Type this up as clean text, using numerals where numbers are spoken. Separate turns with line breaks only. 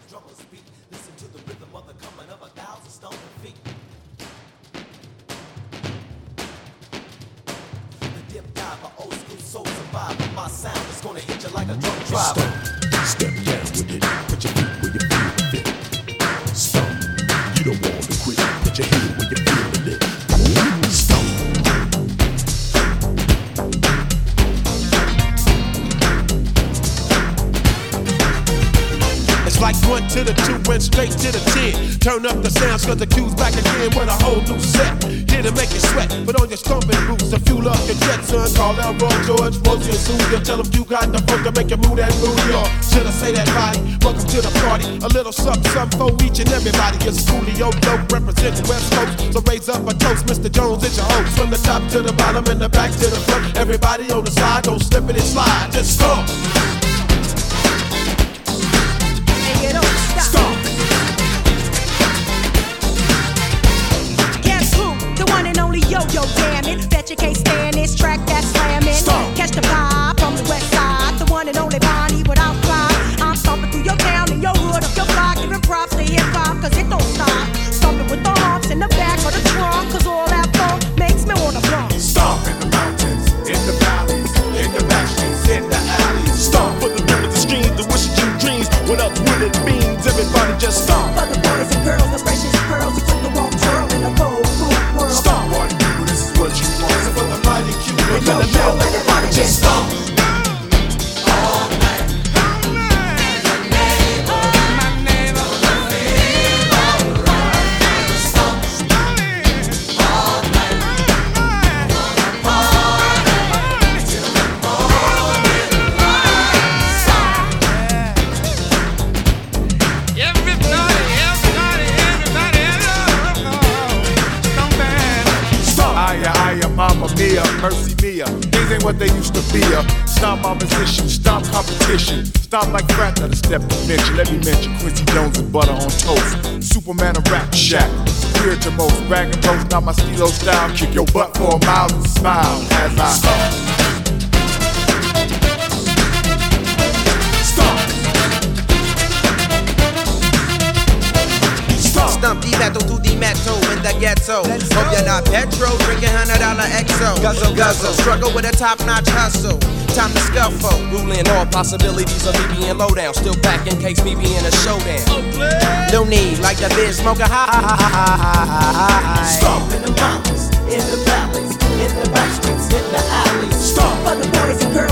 drummers beat. Listen to the rhythm of the coming of 1,000 stomping feet. The dip dive, the old school soul survivor. My sound is gonna hit you like a drunk driver.
Step down with it, put your feet where you feel the fit. Stomp, you don't want to quit, put your head where you feel the lit. Stomp.
It's like 1 to the 2, went straight to the 10. Turn up the sounds cause the cue's back again with a whole new set. Here to make you sweat, put on your stomping boots to fuel up your jet, son. Call out Roy George, Rosie and Susie. Tell them you got the funk to make you move that booty. Or should I say that body? Welcome to the party. A little something, something for each and everybody. It's Coolio Dope representing West Coast. So raise up a toast, Mr. Jones, it's your host. From the top to the bottom and the back to the front. Everybody on the side, don't slip it and slide. Just stomp.
You don't stop. Guess who? The one and only Yo-Yo, damn it. Bet you can't stand this track that's slamming.
Stop.
Catch the vibe from the west side. The one and only Bonnie without pride. I'm stomping through your town and your hood up your block. Giving props to hip-hop cause it don't stop. Stomping with the humps in the back of the trunk. Cause all that funk makes me wanna bump.
Stomp in the mountains, in the valleys, in the back streets, in the alleys. Stomp for the rivers, the streams, the wishes and dreams. What else would it means? Everybody just stomp.
For the boys and girls, the precious pearls who took the wrong turn in the cold, cool world.
Stomp on people, this is what you want. So for the mighty cute, we're gonna know everybody just stomp. All night. My neighbor, feel alright. Stomp. All night. Party till the morning light. Stomp. Mamma mia, mercy mia. Things ain't what they used to be. Stomp opposition, stomp competition. Stomp like frat, not a step to mention. Let me mention Quincy Jones and butter on toast. Superman and Rap Shack. Spirit to most, brag and boast, not my stilo style. Kick your butt for a mile and smile as I stomp.
Stump Di Matto to Di Matto in the ghetto. Hope you're not petro, drinking $100 XO. Guzzle, guzzle, struggle with a top-notch hustle. Time to scuffle, ruling all possibilities of me being low down. Still back in case me being a showdown. No need, like the biz smoker high.
Stomp in the mountains, in the valleys, in the back streets, in the alleys. Stomp
For the boys and girls.